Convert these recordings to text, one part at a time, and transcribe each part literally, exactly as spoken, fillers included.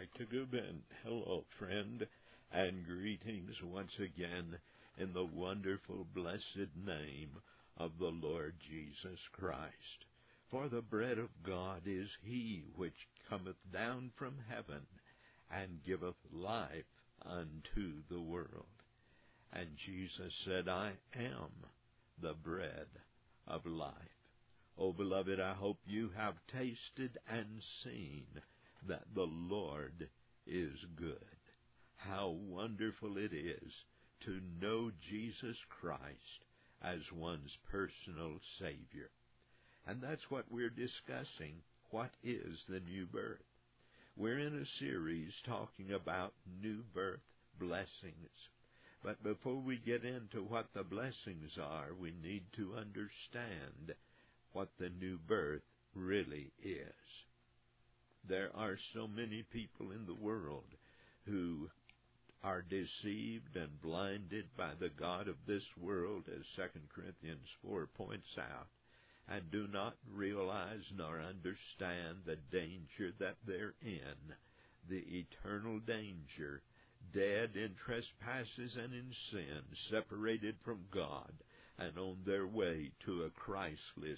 Doctor Gubin. Hello, friend, and greetings once again in the wonderful, blessed name of the Lord Jesus Christ. For the bread of God is he which cometh down from heaven, and giveth life unto the world. And Jesus said, I am the bread of life. Oh, beloved, I hope you have tasted and seen that the Lord is good. How wonderful it is to know Jesus Christ as one's personal Savior. And that's what we're discussing. What is the new birth? We're in a series talking about new birth blessings. But before we get into what the blessings are, we need to understand what the new birth really is. There are so many people in the world who are deceived and blinded by the god of this world, as Second Corinthians four points out, and do not realize nor understand the danger that they're in, the eternal danger, dead in trespasses and in sin, separated from God, and on their way to a Christless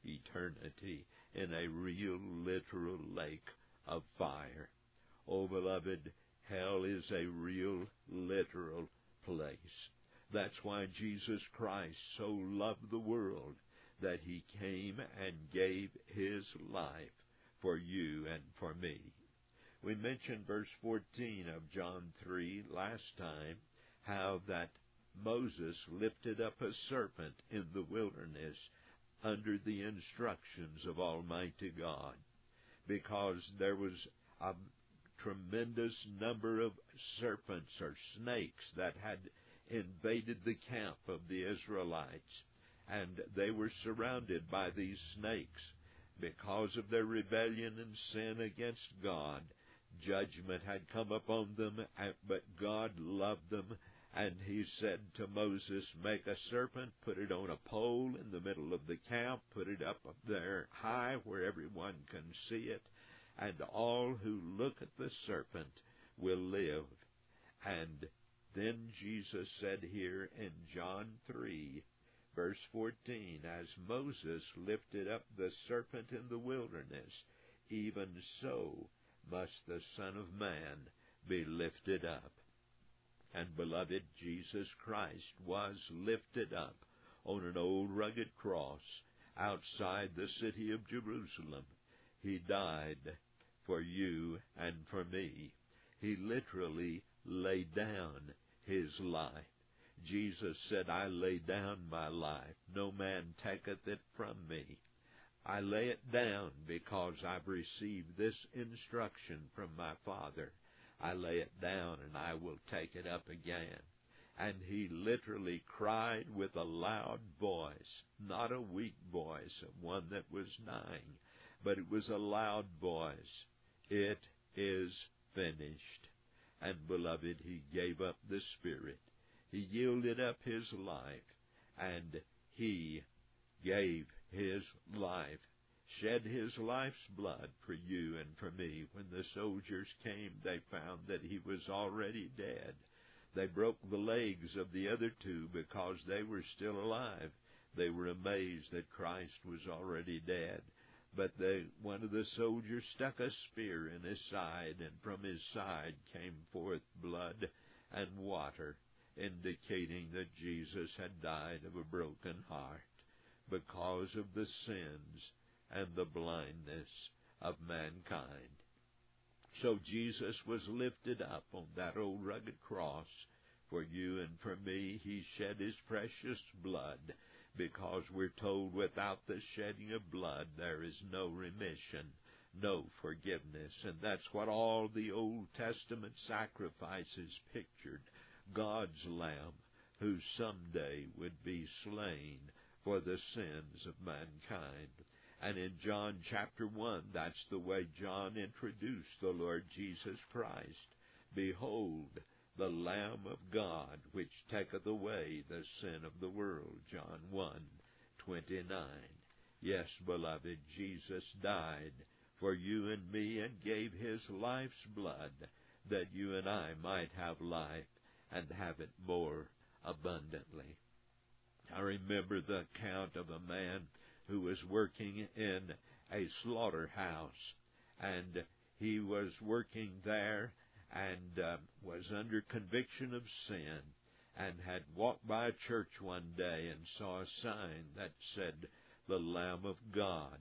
eternity in a real, literal lake of fire. Oh, beloved, hell is a real, literal place. That's why Jesus Christ so loved the world that he came and gave his life for you and for me. We mentioned verse fourteen of John three last time, how that Moses lifted up a serpent in the wilderness under the instructions of Almighty God, because there was a tremendous number of serpents or snakes that had invaded the camp of the Israelites, and they were surrounded by these snakes. Because of their rebellion and sin against God, judgment had come upon them, but God loved them. And he said to Moses, make a serpent, put it on a pole in the middle of the camp, put it up there high where everyone can see it, and all who look at the serpent will live. And then Jesus said here in John three, verse fourteen, as Moses lifted up the serpent in the wilderness, even so must the Son of Man be lifted up. And, beloved, Jesus Christ was lifted up on an old rugged cross outside the city of Jerusalem. He died for you and for me. He literally laid down his life. Jesus said, I lay down my life. No man taketh it from me. I lay it down because I've received this instruction from my Father. I lay it down and I will take it up again. And he literally cried with a loud voice, not a weak voice of one that was dying, but it was a loud voice. It is finished. And, beloved, he gave up the Spirit. He yielded up his life, and he gave his life, shed his life's blood for you and for me. When the soldiers came, they found that he was already dead. They broke the legs of the other two because they were still alive. They were amazed that Christ was already dead. But they, one of the soldiers stuck a spear in his side, and from his side came forth blood and water, indicating that Jesus had died of a broken heart because of the sins and the blindness of mankind. So Jesus was lifted up on that old rugged cross for you and for me. He shed his precious blood, because we're told without the shedding of blood there is no remission, no forgiveness. And that's what all the Old Testament sacrifices pictured. God's Lamb, who someday would be slain for the sins of mankind. And in John chapter one, that's the way John introduced the Lord Jesus Christ. Behold, the Lamb of God, which taketh away the sin of the world. John one twenty-nine. Yes, beloved, Jesus died for you and me, and gave his life's blood, that you and I might have life and have it more abundantly. I remember the account of a man who was working in a slaughterhouse, and he was working there and uh, was under conviction of sin, and had walked by a church one day and saw a sign that said, "The Lamb of God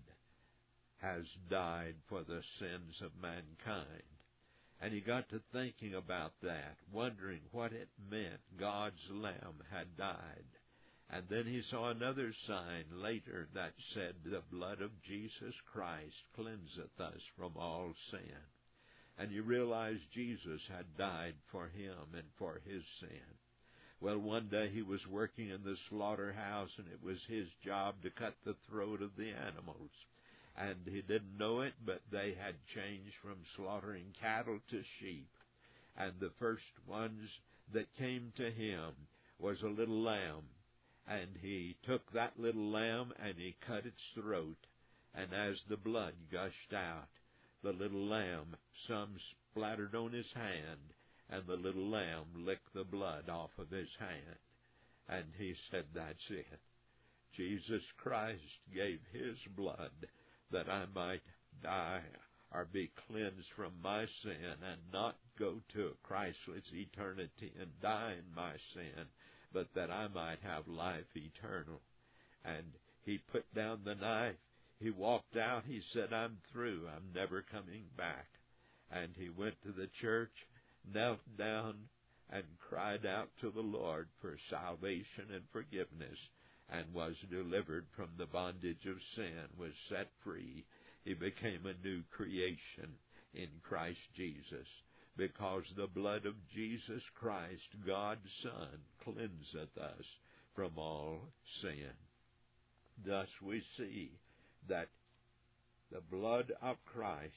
has died for the sins of mankind." And he got to thinking about that, wondering what it meant God's Lamb had died. And then he saw another sign later that said, "The blood of Jesus Christ cleanseth us from all sin." And you realize Jesus had died for him and for his sin. Well, one day he was working in the slaughterhouse, and it was his job to cut the throat of the animals. And he didn't know it, but they had changed from slaughtering cattle to sheep. And the first ones that came to him was a little lamb. And he took that little lamb and he cut its throat. And as the blood gushed out, the little lamb, some splattered on his hand, and the little lamb licked the blood off of his hand. And he said, "That's it. Jesus Christ gave his blood that I might die or be cleansed from my sin and not go to a Christless eternity and die in my sin, but that I might have life eternal." And he put down the knife. He walked out. He said, "I'm through. I'm never coming back." And he went to the church, knelt down, and cried out to the Lord for salvation and forgiveness, and was delivered from the bondage of sin, was set free. He became a new creation in Christ Jesus, because the blood of Jesus Christ, God's Son, cleanseth us from all sin. Thus we see that the blood of Christ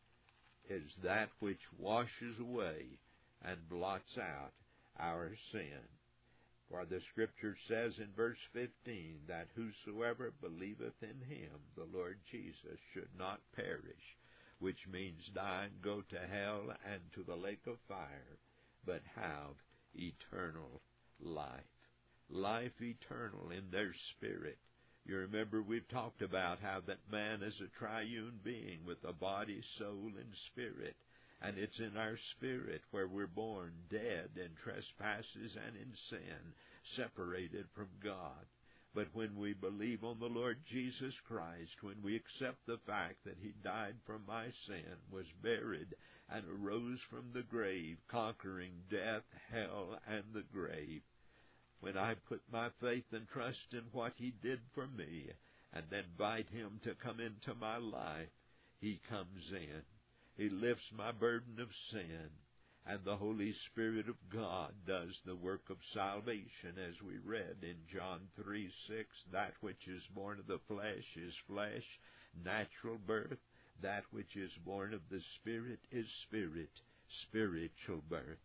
is that which washes away and blots out our sin. For the Scripture says in verse fifteen that whosoever believeth in him, the Lord Jesus, should not perish, which means die and go to hell and to the lake of fire, but have eternal life. Life eternal in their spirit. You remember we've talked about how that man is a triune being with a body, soul, and spirit. And it's in our spirit where we're born dead in trespasses and in sin, separated from God. But when we believe on the Lord Jesus Christ, when we accept the fact that he died for my sin, was buried, and arose from the grave, conquering death, hell, and the grave, when I put my faith and trust in what he did for me, and invite him to come into my life, he comes in. He lifts my burden of sin, and the Holy Spirit of God does the work of salvation, as we read in John three six, that which is born of the flesh is flesh, natural birth. That which is born of the Spirit is spirit, spiritual birth.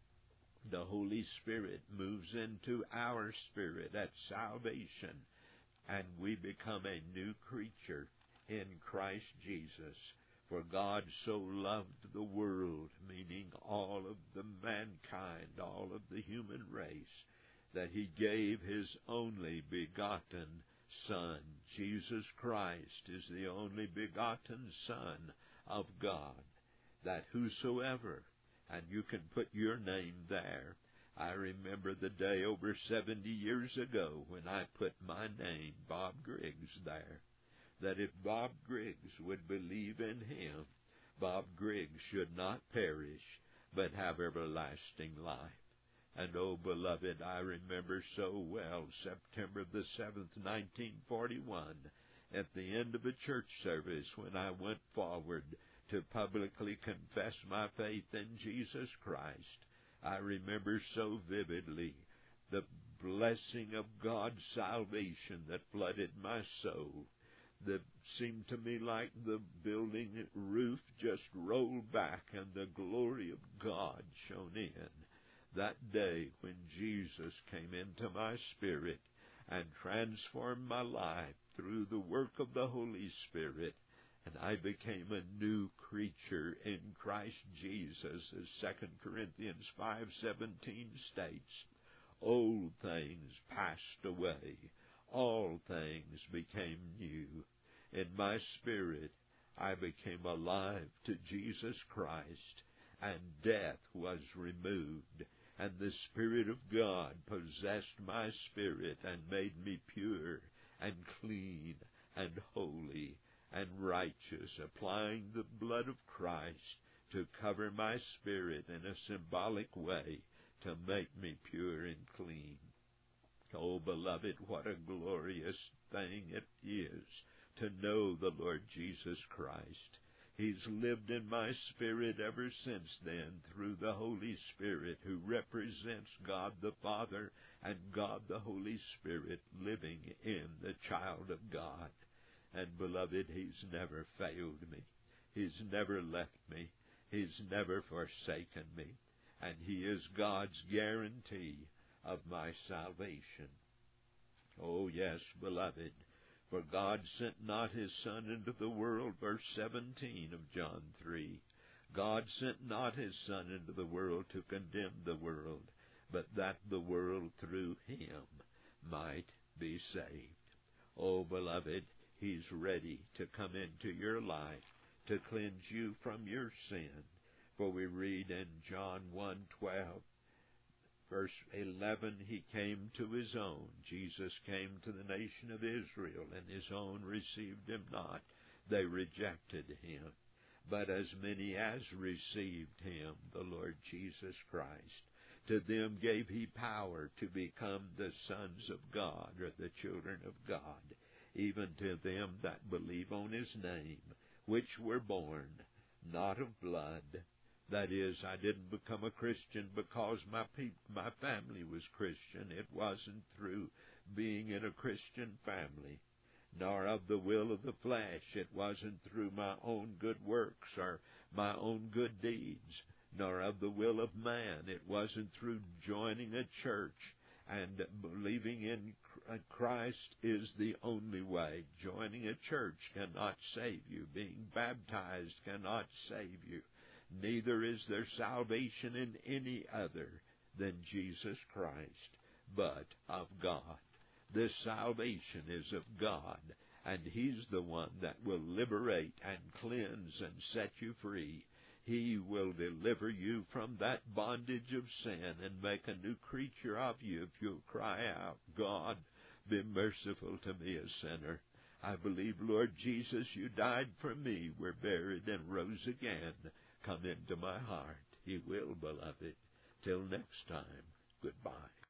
The Holy Spirit moves into our spirit at salvation, and we become a new creature in Christ Jesus. For God so loved the world, meaning all of the mankind, all of the human race, that he gave his only begotten Son. Jesus Christ is the only begotten Son of God, that whosoever, and you can put your name there. I remember the day over seventy years ago when I put my name, Bob Griggs, there. That if Bob Griggs would believe in him, Bob Griggs should not perish, but have everlasting life. And, oh, beloved, I remember so well September the seventh, nineteen forty-one, at the end of a church service when I went forward to publicly confess my faith in Jesus Christ. I remember so vividly the blessing of God's salvation that flooded my soul. That seemed to me like the building roof just rolled back and the glory of God shone in. That day when Jesus came into my spirit and transformed my life through the work of the Holy Spirit, and I became a new creature in Christ Jesus, as Second Corinthians five seventeen states. Old things passed away. All things became new. In my spirit, I became alive to Jesus Christ, and death was removed, and the Spirit of God possessed my spirit and made me pure and clean and holy and righteous, applying the blood of Christ to cover my spirit in a symbolic way to make me pure and clean. Oh, beloved, what a glorious thing it is to know the Lord Jesus Christ. He's lived in my spirit ever since then through the Holy Spirit, who represents God the Father and God the Holy Spirit living in the child of God. And beloved, He's never failed me. He's never left me. He's never forsaken me. And He is God's guarantee of my salvation. Oh, yes, beloved, for God sent not His Son into the world, verse seventeen of John three. God sent not His Son into the world to condemn the world, but that the world through Him might be saved. Oh, beloved, He's ready to come into your life to cleanse you from your sin. For we read in John one twelve, verse eleven, He came to His own. Jesus came to the nation of Israel, and His own received Him not. They rejected Him. But as many as received Him, the Lord Jesus Christ, to them gave He power to become the sons of God, or the children of God, even to them that believe on His name, which were born not of blood. That is, I didn't become a Christian because my pe- my family was Christian. It wasn't through being in a Christian family, nor of the will of the flesh. It wasn't through my own good works or my own good deeds, nor of the will of man. It wasn't through joining a church and believing in Christ is the only way. Joining a church cannot save you. Being baptized cannot save you. Neither is there salvation in any other than Jesus Christ, but of God. This salvation is of God, and He's the one that will liberate and cleanse and set you free. He will deliver you from that bondage of sin and make a new creature of you if you'll cry out, God, be merciful to me, a sinner. I believe, Lord Jesus, you died for me, were buried, and rose again. Come into my heart. He will, beloved. Till next time, goodbye.